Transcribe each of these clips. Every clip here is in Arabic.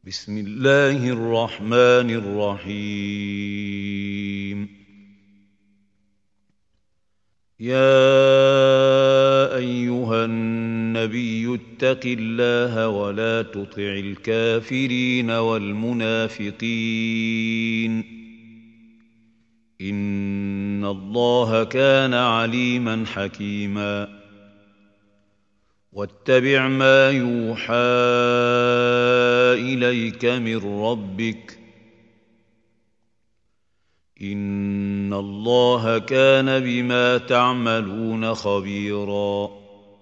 بسم الله الرحمن الرحيم. يا أيها النبي اتق الله ولا تطع الكافرين والمنافقين إن الله كان عليما حكيما. واتبع ما يوحى إليك من ربك إن الله كان بما تعملون خبيرا.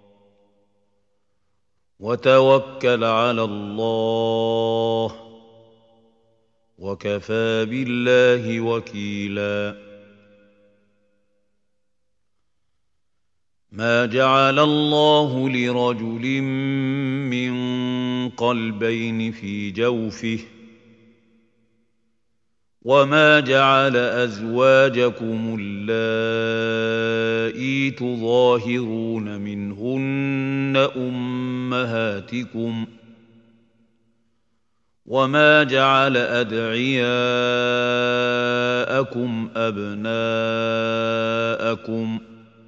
وتوكل على الله وكفى بالله وكيلا. ما جعل الله لرجل من قلبين في جوفه وما جعل أزواجكم اللائي تظاهرون منهن أمهاتكم وما جعل أدعياءكم أبناءكم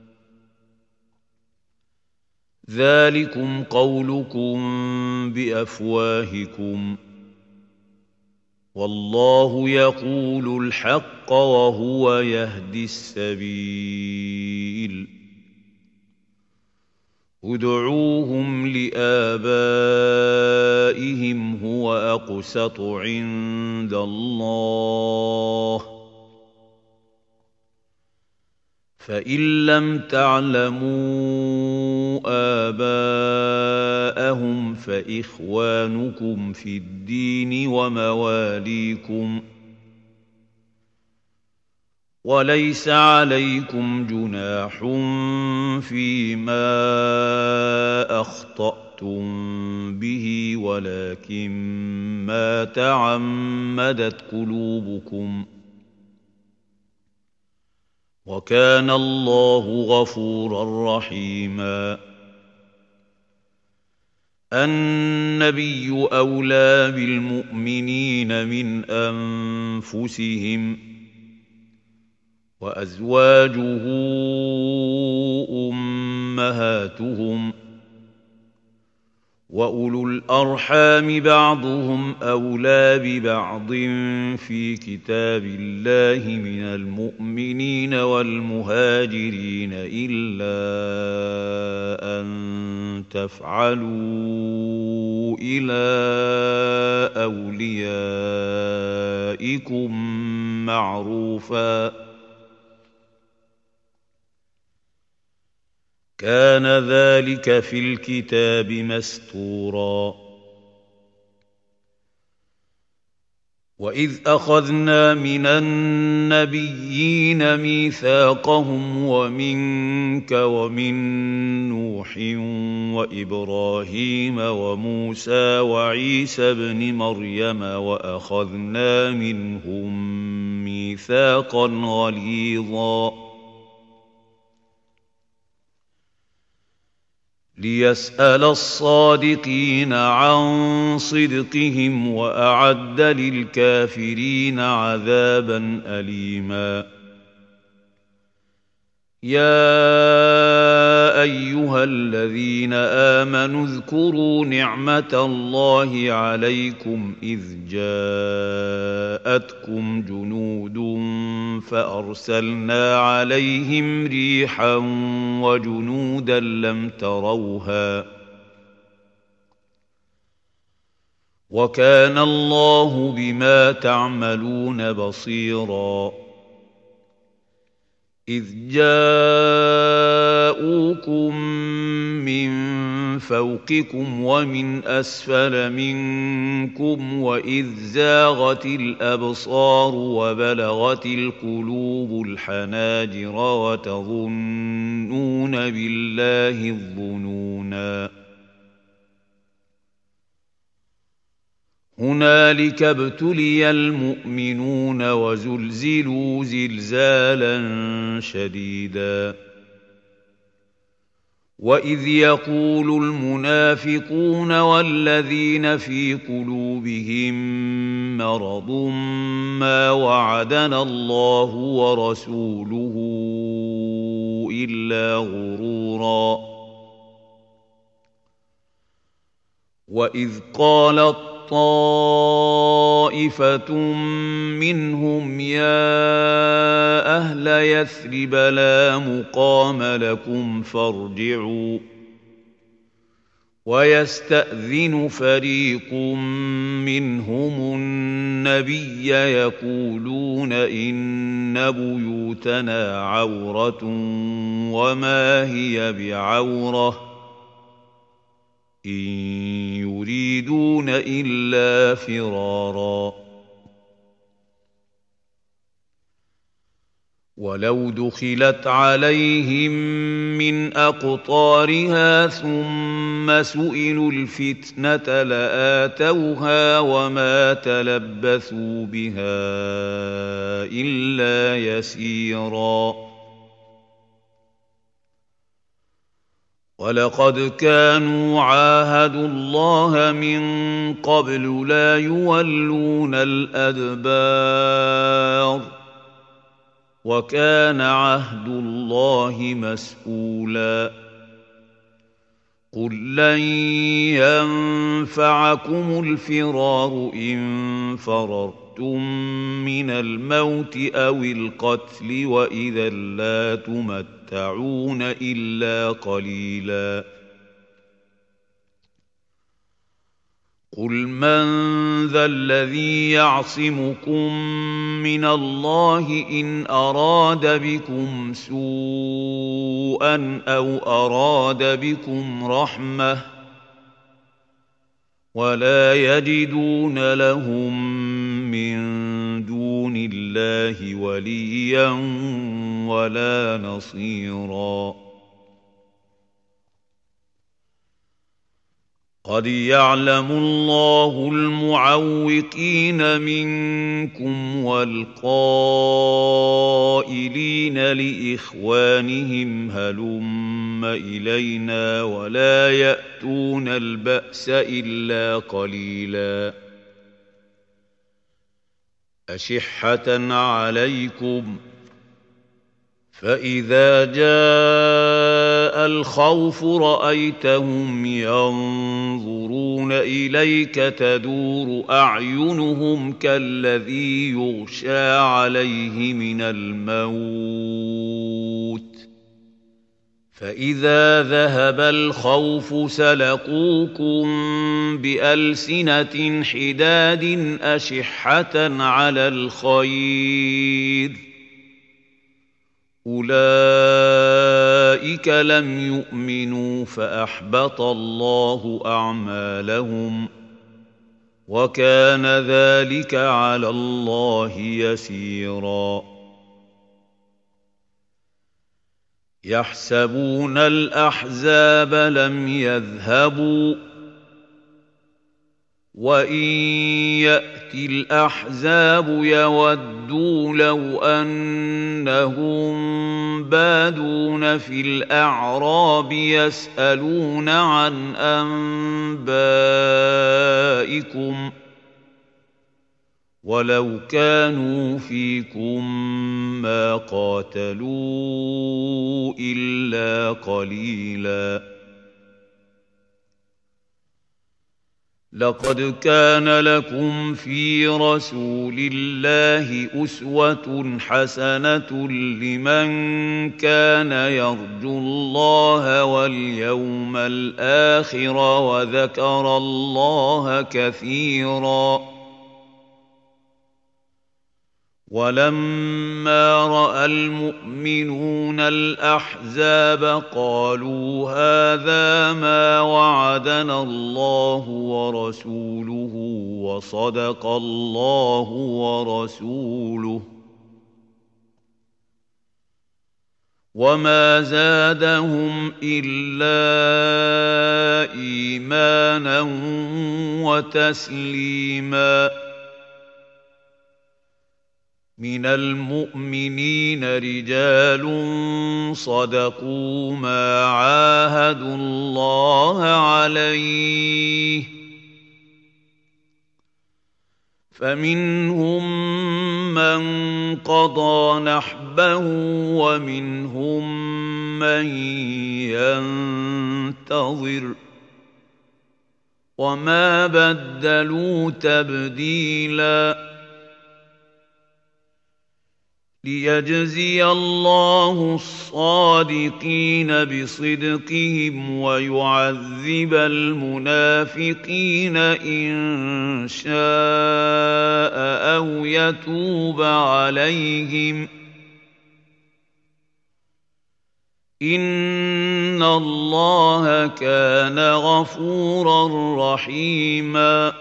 ذلكم قولكم بأفواهكم والله يقول الحق وهو يهدي السبيل. ادعوهم لآبائهم هو أقسط عند الله فإن لم تعلموا آباءهم فإخوانكم في الدين ومواليكم وليس عليكم جناح فيما أخطأتم به ولكن ما تعمدت قلوبكم وكان الله غفورا رحيما. النبي أولى بالمؤمنين من أنفسهم وأزواجه أمهاتهم وأولو الأرحام بعضهم أولى ببعض في كتاب الله من المؤمنين والمهاجرين إلا أن تفعلوا إلى أوليائكم معروفا كان ذلك في الكتاب مسطورا. وإذ أخذنا من النبيين ميثاقهم ومنك ومن نوح وإبراهيم وموسى وعيسى ابن مريم وأخذنا منهم ميثاقا غليظا ليسأل الصادقين عن صدقهم وأعد للكافرين عذابا أليما. يا أيها الذين آمنوا اذكروا نعمة الله عليكم إذ جاءتكم جنود فأرسلنا عليهم ريحا وجنودا لم تروها وكان الله بما تعملون بصيرا. إذ جاءوكم من فوقكم ومن أسفل منكم وإذ زاغت الأبصار وبلغت القلوب الحناجر وتظنون بالله الظنونا هنالك ابتلي المؤمنون وزلزلوا زلزالا شديدا وإذ يقول المنافقون والذين في قلوبهم مرض ما وعدنا الله ورسوله إلا غرورا وإذ قالت طائفة منهم يا أهل يثرب لا مقام لكم فارجعوا ويستأذن فريق منهم النبي يقولون إن بيوتنا عورة وما هي بعورة إن يريدون إلا فرارا ولو دخلت عليهم من أقطارها ثم سئلوا الفتنة لآتوها وما تلبثوا بها إلا يسيرا ولقد كانوا عاهدوا الله من قبل لا يولون الأدبار وكان عهد الله مسؤولا قل لن ينفعكم الفرار إن فررتم من الموت أو القتل وإذا لا تمتعون إلا قليلا قل من ذا الذي يعصمكم من الله إن أراد بكم سوءا أو أراد بكم رحمة ولا يجدون لهم من دون الله وليا ولا نصيرا قد يعلم الله المعوقين منكم والقائلين لإخوانهم هلم إلينا ولا يأتون البأس إلا قليلا أشحة عليكم فإذا جاء الخوف رأيتهم ينظرون إليك تدور أعينهم كالذي يغشى عليه من الموت فإذا ذهب الخوف سلقوكم بألسنة حداد أشحة على الخير أولئك لم يؤمنوا فأحبط الله أعمالهم وكان ذلك على الله يسيرا يحسبون الأحزاب لم يذهبوا وإن يأتي الأحزاب يودوا لو أنهم بادون في الأعراب يسألون عن أنبائكم ولو كانوا فيكم ما قاتلوا إلا قليلاً لقد كان لكم في رسول الله أسوة حسنة لمن كان يرجو الله واليوم الآخر وذكر الله كثيرا ولما رأى المؤمنون الأحزاب قالوا هذا ما وعدنا الله ورسوله وصدق الله ورسوله وما زادهم إلا إيمانا وتسليما من المؤمنين رجال صدقوا ما عاهدوا الله عليه فمنهم من قضى نحبه ومنهم من ينتظر وما بدلوا تبديلا ليجزي الله الصادقين بصدقهم ويعذب المنافقين إن شاء أو يتوب عليهم إن الله كان غفورا رحيما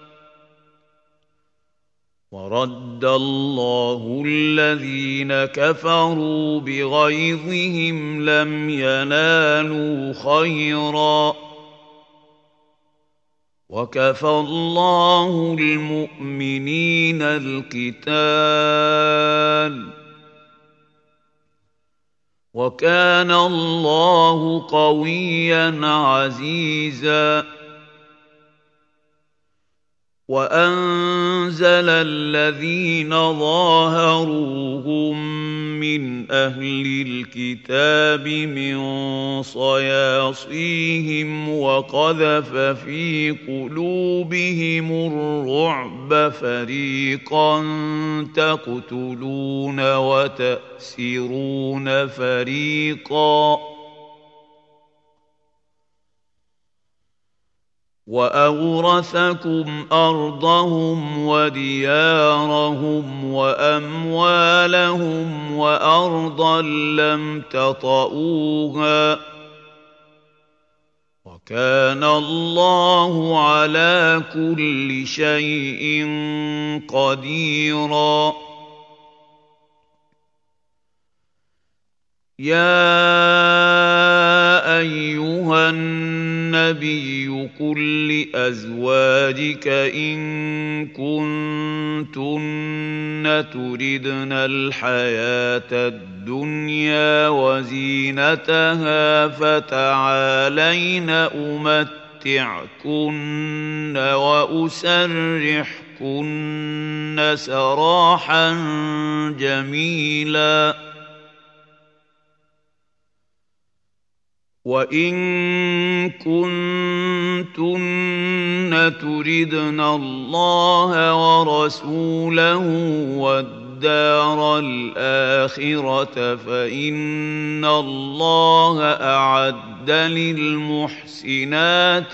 ورد الله الذين كفروا بغيظهم لم ينالوا خيرا وكفى الله المؤمنين القتال وكان الله قويا عزيزا وأنزل الذين ظاهروهم من أهل الكتاب من صياصيهم وقذف في قلوبهم الرعب فريقا تقتلون وتأسرون فريقا وأورثكم أرضهم وديارهم وأموالهم وأرضا لم تطئوها وكان الله على كل شيء قديرا يا أيها النبي قل لأزواجك إن كنتن تردن الحياة الدنيا وزينتها فتعالين أمتعكن وأسرحكن سراحا جميلا وإن كنتن تردن الله ورسوله والدار الآخرة فإن الله أعد للمحسنات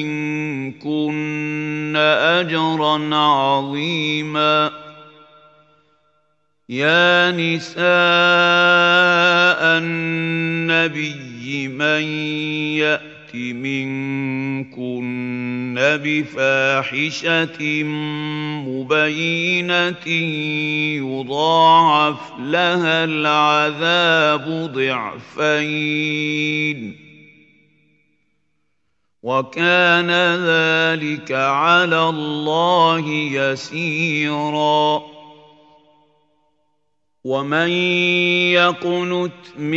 منكن أجرا عظيما يا نساء النبي من يأت منكن بفاحشة مبينة يضاعف لها العذاب ضعفين وكان ذلك على الله يسيرا ومن يقنت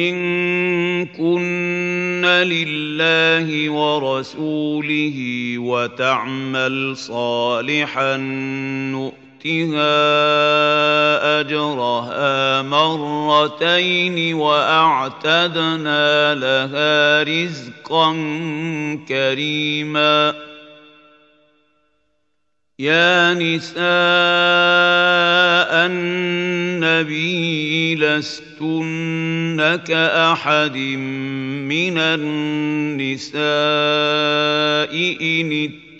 منكن لله ورسوله وتعمل صالحا نؤتها أجرها مرتين وأعتدنا لها رزقا كريما يا نساء النبي لستن كأحد من النساء إن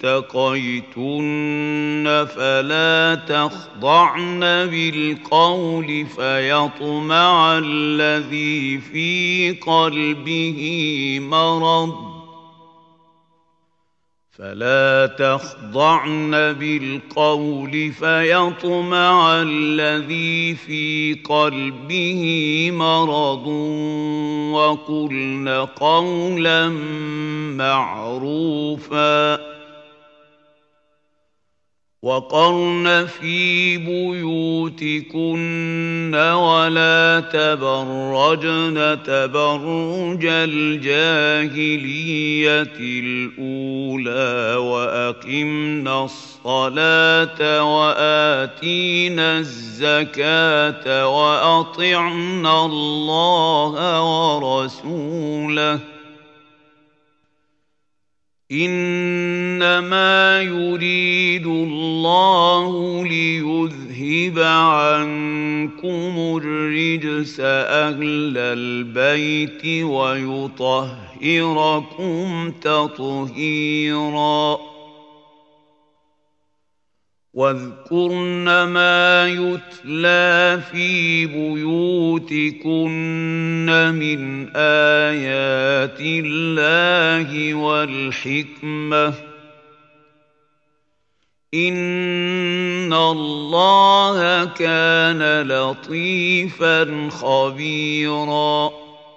اتقيتن فلا تخضعن بالقول فيطمع الذي في قلبه مرض فلا تخضعن بالقول فيطمع الذي في قلبه مرض وقلن قولا معروفا وقرن في بيوتكن ولا تبرجن تبرج الجاهلية الأولى وأقمنا الصلاة وآتينا الزكاة وأطعنا الله ورسوله إنما يريد الله ليذهب عنكم الرجس أهل البيت ويطهركم تطهيرا واذكرن ما يتلى في بيوتكن من آيات الله والحكمة إن الله كان لطيفا خبيرا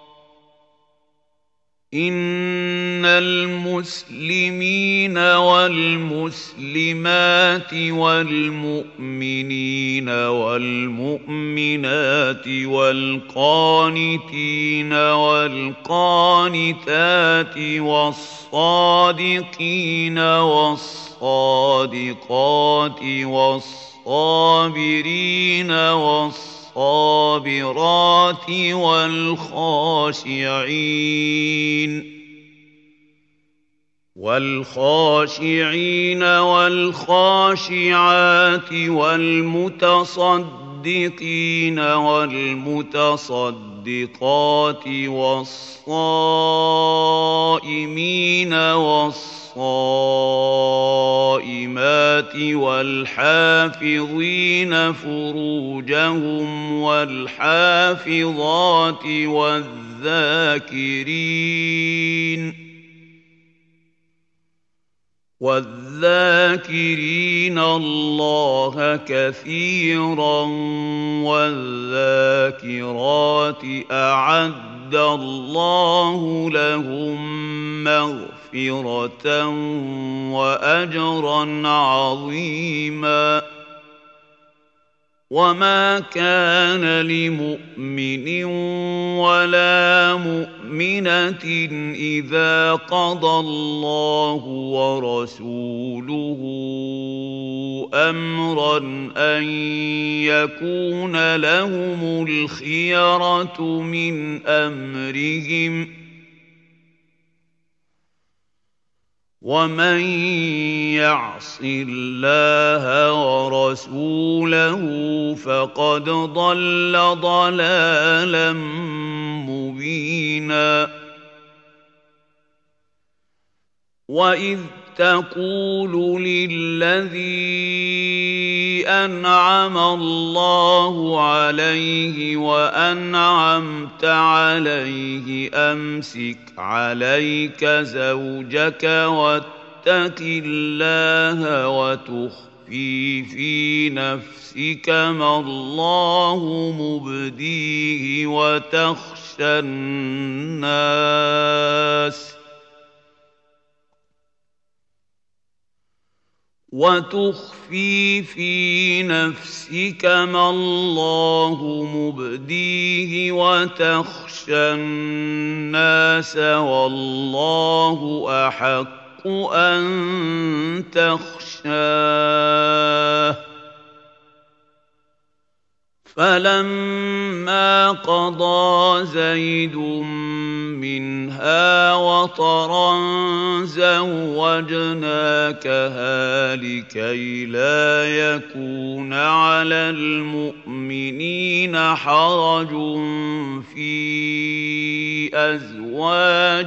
إن المسلمين والمسلمات والمؤمنين والمؤمنات والقانتين والقانتات والصادقين والصادقات والصابرين والصابرات والخاشعين والخاشعات والمتصدقين والمتصدقات والصائمين والصائمات والحافظين فروجهم والحافظات والذاكرين الله كثيرا والذاكرات أعد الله لهم مغفرة وأجرا عظيما وما كان لمؤمن ولا مؤمنة إذا قضى الله ورسوله أمرا أن يكون لهم الخيرة من أمرهم ومن يعص الله ورسوله فقد ضل ضلالا مبينا وإذ تقول للذي أنعم الله عليه وأنعمت عليه أمسك عليك زوجك واتق الله وتخفي في نفسك ما الله مبديه وتخشى الناس والله أحق أن تخشاه فلما قضى زيد منها وطرا زوجناكها لكي لا يكون على المؤمنين حرج في أزواج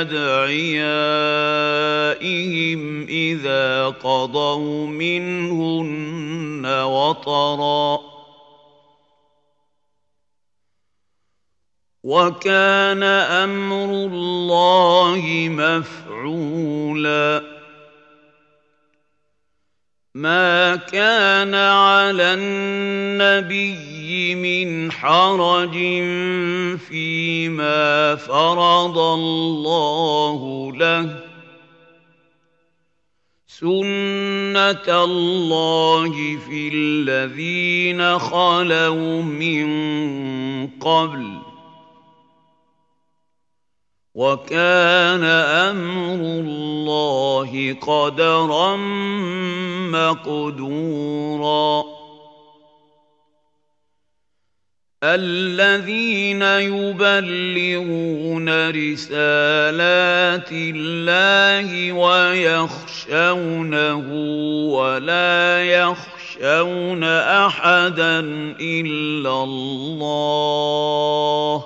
أدعيائهم إذا قضوا منهن وطرا وكان أمر الله مفعولا ما كان على النبي من حرج فيما فرض الله له سُنَّةَ اللَّهِ فِي الَّذِينَ خَلَوْا مِن قَبْلُ ۚ وَكَانَ أَمْرُ اللَّهِ قَدَرًا مَّقْدُورًا الَّذِينَ يُبَلِّغُونَ رِسَالَاتِ اللَّهِ وَيَخْشَوْنَهُ وَلَا يَخْشَوْنَ أَحَدًا إِلَّا اللَّهَ ۗ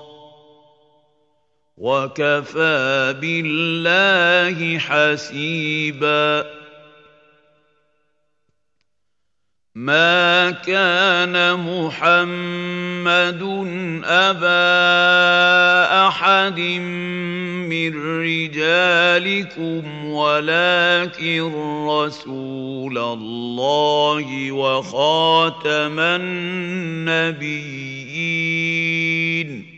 وَكَفَىٰ بِاللَّهِ حَسِيبًا مَا كَانَ مُحَمَّدٌ أَبَا أَحَدٍ مِّن رِّجَالِكُمْ وَلَٰكِن رَّسُولَ اللَّهِ وَخَاتَمَ النَّبِيِّينَ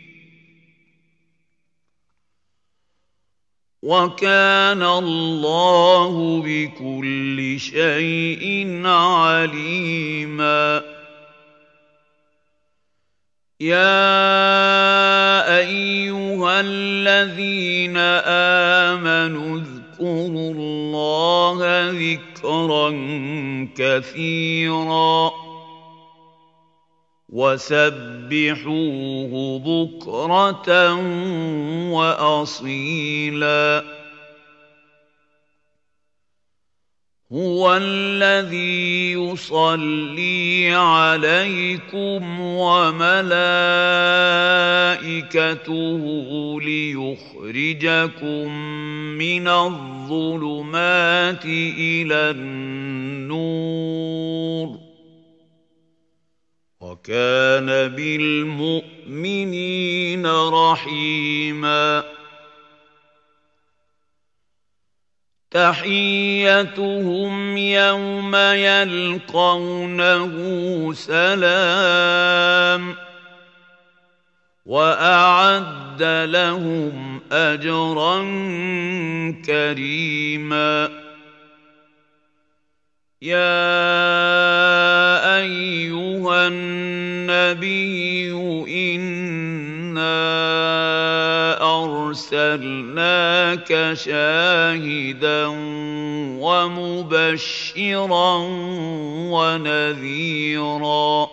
وَكَانَ اللَّهُ بِكُلِّ شَيْءٍ عَلِيمًا يَا أَيُّهَا الَّذِينَ آمَنُوا اذْكُرُوا اللَّهَ ذِكْرًا كَثِيرًا وَسَبِّحُوهُ بُكْرَةً وَأَصِيلًا هُوَ الَّذِي يُصَلِّي عَلَيْكُمْ وَمَلَائِكَتُهُ لِيُخْرِجَكُم مِّنَ الظُّلُمَاتِ إِلَى النُّورِ ۚ وَكَانَ بِالْمُؤْمِنِينَ رَحِيمًا تَحِيَّتُهُمْ يَوْمَ يَلْقَوْنَهُ سَلَامٌ ۚ وَأَعَدَّ لَهُمْ أَجْرًا كَرِيمًا يَا أَيُّهَا النَّبِيُّ إِنَّا أَرْسَلْنَاكَ شَاهِدًا وَمُبَشِّرًا وَنَذِيرًا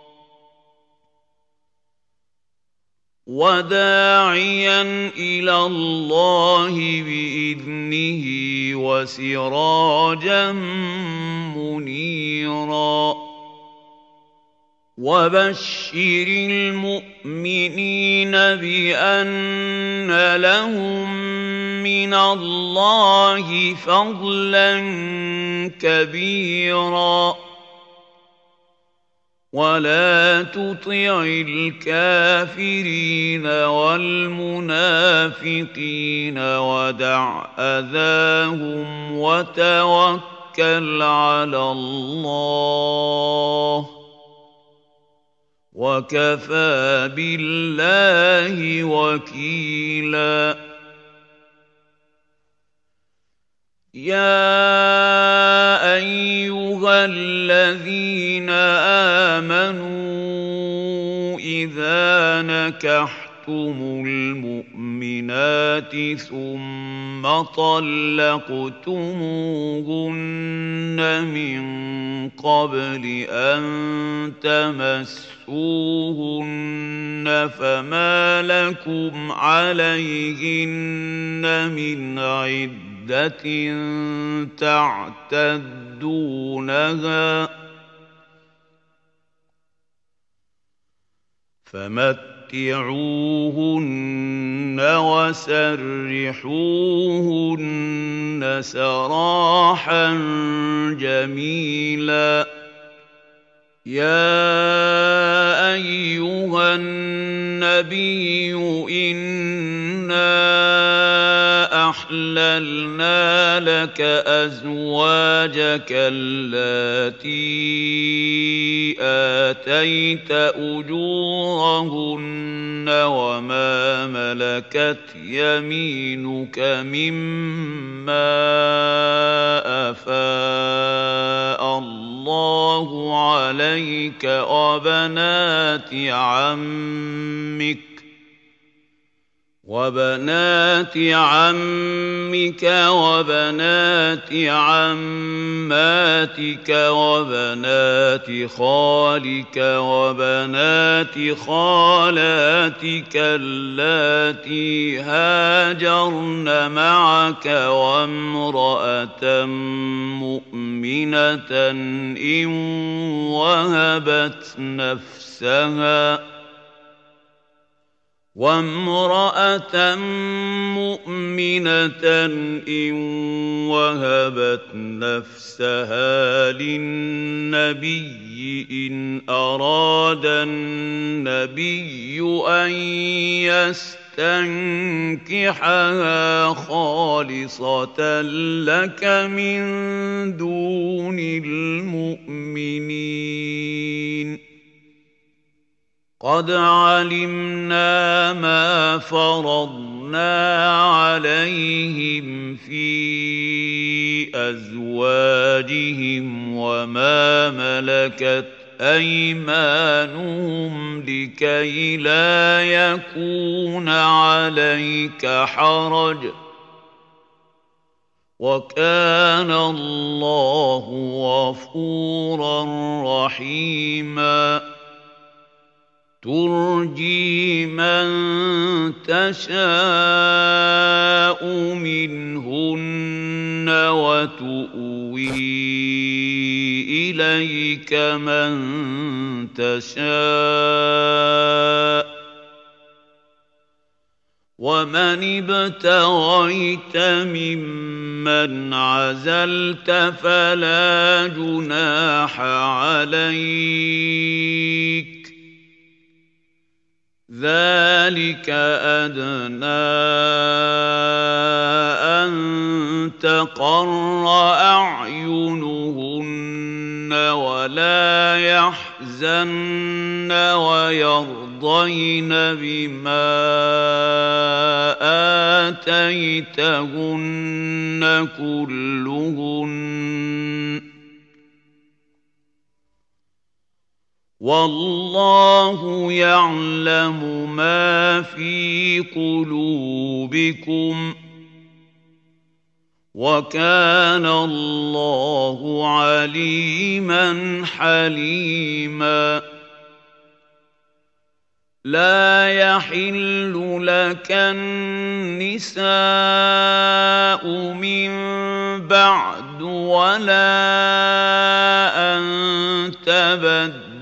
وَدَاعِيًا إِلَى اللَّهِ بِإِذْنِهِ وَسِرَاجًا مُّنِيرًا وَبَشِّرِ الْمُؤْمِنِينَ بِأَنَّ لَهُم مِّنَ اللَّهِ فَضْلًا كَبِيرًا وَلَا تُطِعِ الْكَافِرِينَ وَالْمُنَافِقِينَ وَدَعْ أَذَاهُمْ وَتَوَكَّلْ عَلَى اللَّهِ ۚ وَكَفَىٰ بِاللَّهِ وَكِيلًا يَا أَيُّهَا الَّذِينَ آمَنُوا إِذَا نَكَحْتُمُ الْمُؤْمِنَاتِ ثُمَّ طَلَّقْتُمُوهُنَّ مِن قَبْلِ أَن تَمَسُّوهُنَّ فَمَا لَكُمْ عَلَيْهِنَّ مِنْ عِدَّةٍ تَعْتَدُّونَهَا فَمَتِّعُوهُنَّ وَسَرِّحُوهُنَّ سَرَاحًا جَمِيلًا يَا أَيُّهَا النَّبِيُّ إِنَّا أَحْلَلْنَا لَكَ أَزْوَاجَكَ اللَّاتِي آتَيْتَ أُجُورَهُنَّ وَمَا ملكت يمينك مما أفاء الله عليك وبنات عمك وبنات عماتك وبنات خالك وبنات خالاتك اللاتي هاجرن معك وامرأة مؤمنة إن وهبت نفسها للنبي إن أراد النبي أن يستنكحها خالصة لك من دون المؤمنين. قد علمنا ما فرضنا عليهم في أزواجهم وما ملكت أيمانهم لكي لا يكون عليك حرج وكان الله غفورا رحيما. ترجي من تشاء منهن وتؤوي إليك من تشاء ومن ابتغيت ممن عزلت فلا جناح عليك ذلك أدنى أن تقر أعينهن ولا يحزن ويرضين بما آتيتهن كلهن والله يعلم ما في قلوبكم وكان الله عليما حليما. لا يحل لك النساء من بعد ولا أن تبدل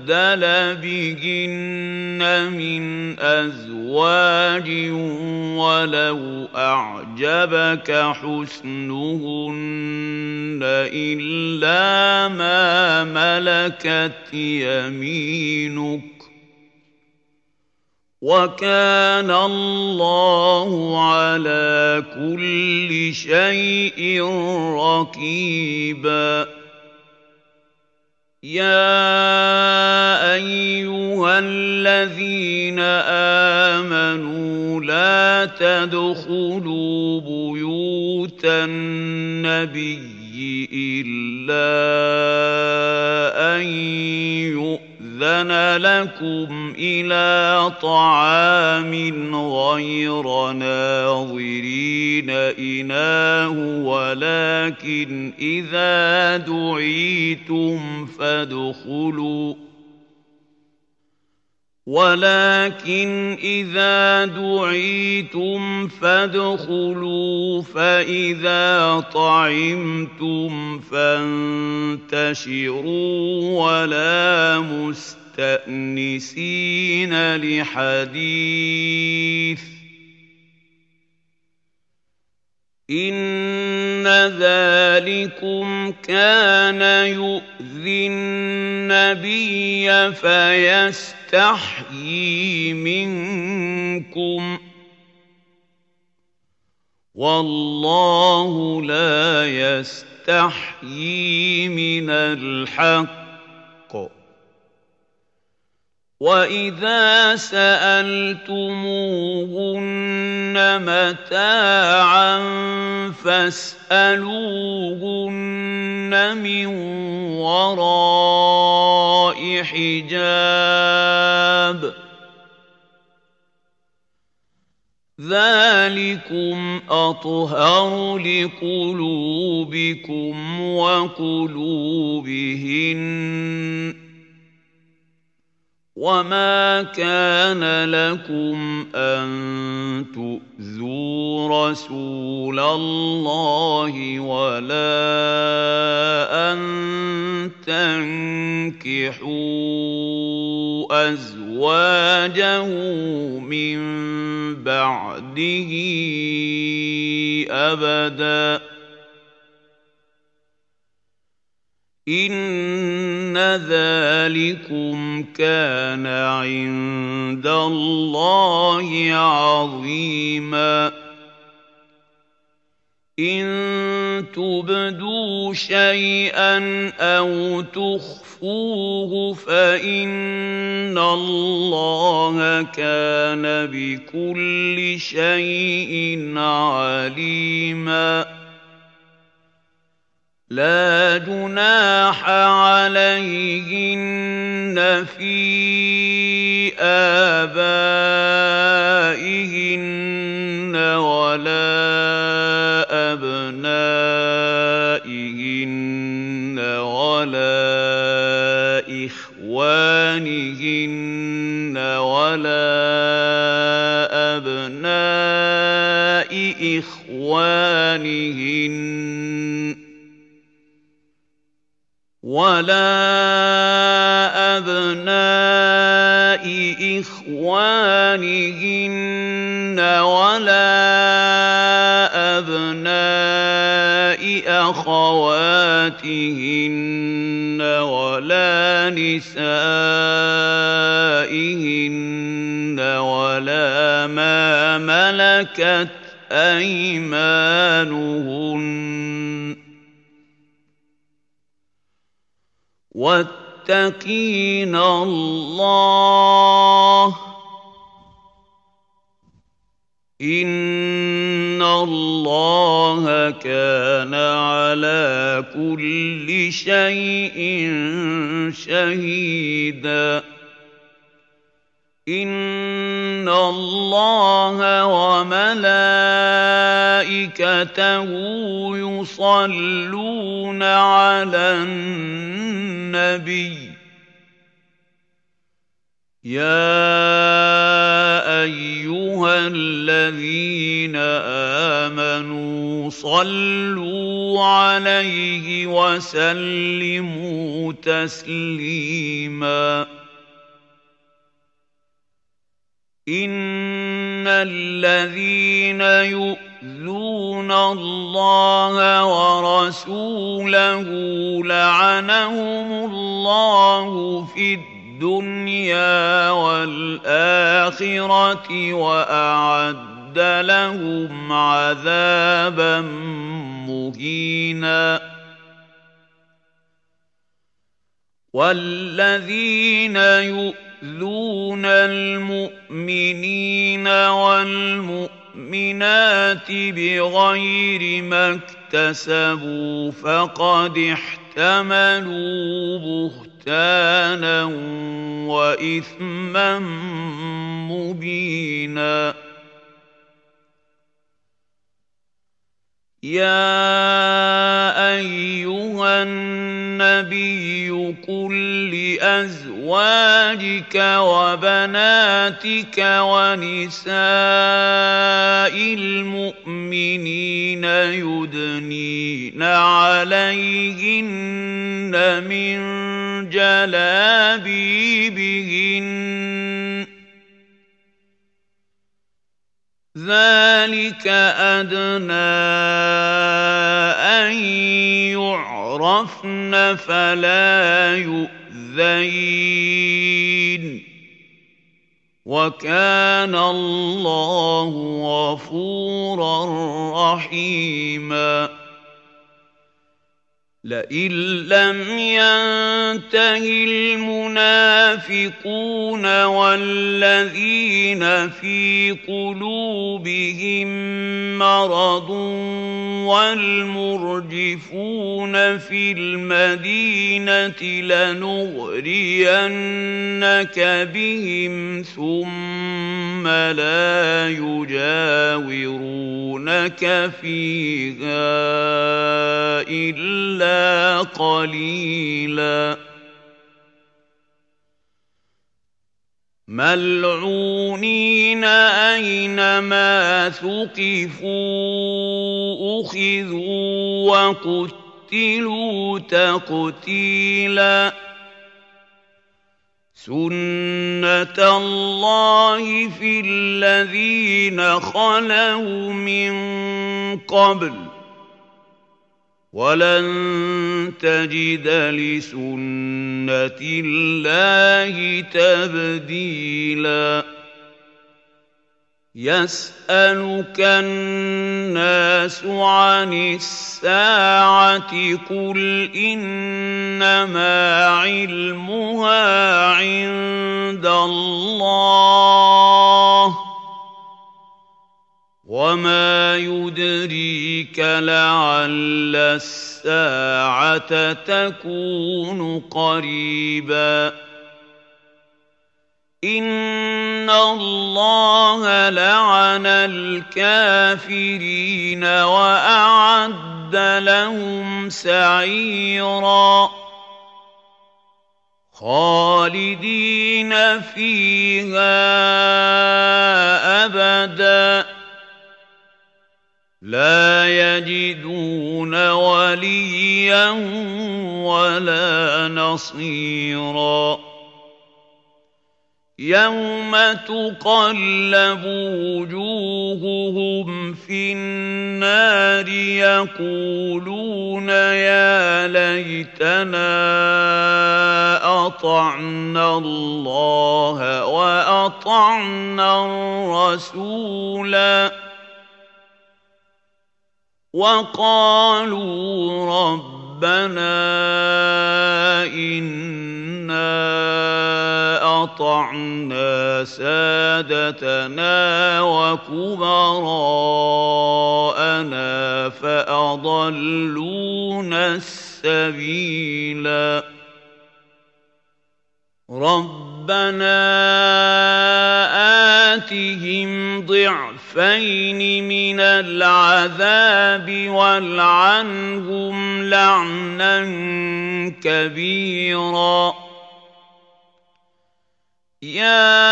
بهن من أزواج ولو أعجبك حسنهن إلا ما ملكت يمينك وكان الله على كل شيء رقيبا. يا أيها الذين آمنوا لا تدخلوا بيوت النبي إلا أن يؤذن لكم إلى طعام غير ناظرين إناه ولكن إذا دعيتم فادخلوا فإذا طعمتم فانتشروا ولا مستأنسين لحديث إن ذلكم كان يؤذي النبي فيستحيي منكم والله لا يستحيي من الحق وَإِذَا سَأَلْتُمُوهُنَّ مَتَاعًا فَاسْأَلُوهُنَّ مِن وَرَاءِ حِجَابٍ ۚ ذَٰلِكُمْ أَطْهَرُ لِقُلُوبِكُمْ وَقُلُوبِهِنَّ ۚ وَمَا كَانَ لَكُمْ أَن تُؤْذُوا رَسُولَ اللَّهِ وَلَا أَن تَنكِحُوا أَزْوَاجَهُ مِن بَعْدِهِ أَبَدًا ۚ إِنَّ ذَٰلِكُمْ كَانَ عِندَ اللَّهِ عَظِيمًا. إِن تُبْدُوا شَيْئًا أَوْ تُخْفُوهُ فَإِنَّ اللَّهَ كَانَ بِكُلِّ شَيْءٍ عَلِيمًا. لَا جُنَاحَ عَلَيْهِنَّ فِي آبَائِهِنَّ وَلَا أَبْنَائِهِنَّ وَلَا إِخْوَانِهِنَّ وَلَا أَبْنَاءِ إخْوَانِهِنَّ وَلَا أَبْنَاءِ أَخَوَاتِهِنَّ وَلَا نِسَائِهِنَّ وَلَا مَا مَلَكَتْ أَيْمَانُهُنَّ ۗ وَاتَّقِينَ اللَّهَ ۚ إِنَّ اللَّهَ كَانَ عَلَىٰ كُلِّ شَيْءٍ شَهِيدًا. إِنَّ اللَّهَ وَمَلَائِكَتَهُ يُصَلُّونَ عَلَى النَّبِيِّ. يَا أَيُّهَا الَّذِينَ آمَنُوا صَلُّوا عَلَيْهِ وَسَلِّمُوا تَسْلِيمًا. إِنَّ الَّذِينَ يُؤْذُونَ اللَّهَ وَرَسُولَهُ لَعَنَهُمُ اللَّهُ فِي الدُّنْيَا وَالْآخِرَةِ وَأَعَدَّ لَهُمْ عَذَابًا مُّهِينًا. وَالَّذِينَ يُؤْذُونَ الْمُؤْمِنِينَ وَالْمُؤْمِنَاتِ بِغَيْرِ مَا اكْتَسَبُوا فَقَدِ احْتَمَلُوا بُهْتَانًا وَإِثْمًا مُّبِينًا. يَا أَيُّهَا النَّبِيُّ قُل لِّأَزْوَاجِكَ وَبَنَاتِكَ وَنِسَاءِ الْمُؤْمِنِينَ يُدْنِينَ عَلَيْهِنَّ مِن جَلَابِيبِهِنَّ ۚ ذَٰلِكَ أَدْنَىٰ أَن يُعْرَفْنَ فَلَا يُؤْذَيْنَ ۗ وَكَانَ اللَّهُ غَفُورًا رَّحِيمًا. لَئِن لَّمْ ينتهي المنافقون والذين في قلوبهم مرض والمرجفون في المدينة لنغرينك بهم ثم لا يجاورونك فيها إلا قليلا ملعونين أينما ثقفوا أخذوا وقتلوا تقتيلا سنة الله في الذين خلوا من قبل ولن تجد لسنة الله تبديلا يسألك الناس عن الساعة قل إنما علمها عند الله وما يدريك لعل الساعة تكون قريبا إن الله لعن الكافرين وأعد لهم سعيرا خالدين فيها أبدا لا يجدون وليا ولا نصيرا يوم تقلب وجوههم في النار يقولون يا ليتنا أطعنا الله وأطعنا الرسولا وقالوا ربنا إنا أطعنا سادتنا وكبراءنا فأضلونا السبيلا ربنا آتهم ضعفين من العذاب والعنهم لعنا كبيرا يا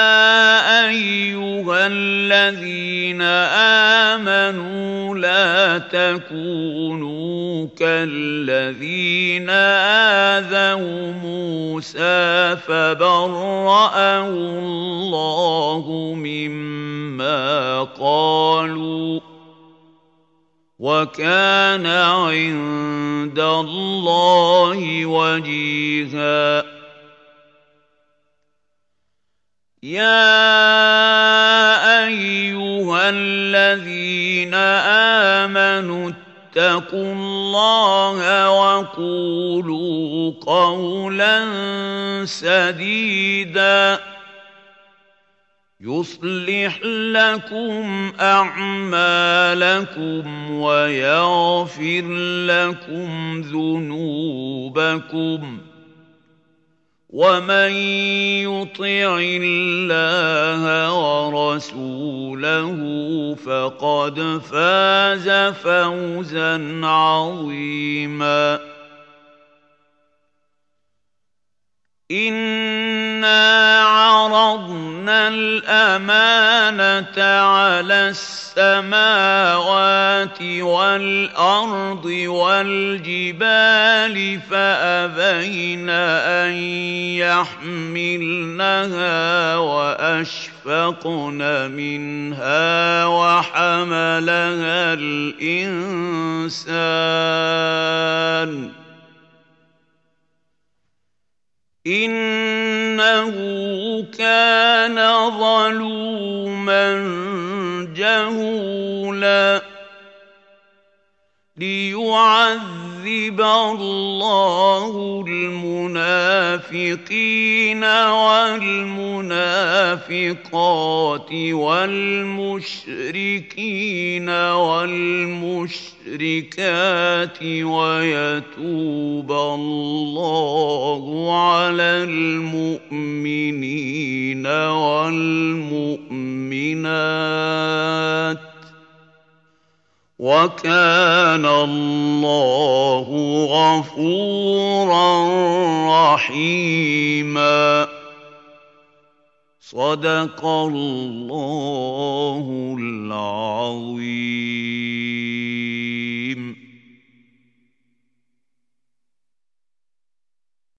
أيها الذين آمنوا لا تكونوا كالذين آذوا موسى فبرأه الله مما قالوا وكان عند الله وجيها يا أيها الذين آمنوا اتقوا الله وقولوا قولا سديدا يصلح لكم أعمالكم ويغفر لكم ذنوبكم ومن يطع الله ورسوله فقد فاز فوزا عظيما إنا عرضنا الأمانة على السماوات والأرض والجبال فأبين أن يحملنها وأشفقن منها وحملها الإنسان إنه كان ظلوما جهولا ليعلم يعذب الله المنافقين والمنافقات والمشركين والمشركات ويتوب الله على المؤمنين والمؤمنات وكان الله غفورا رحيما. صدق الله العظيم.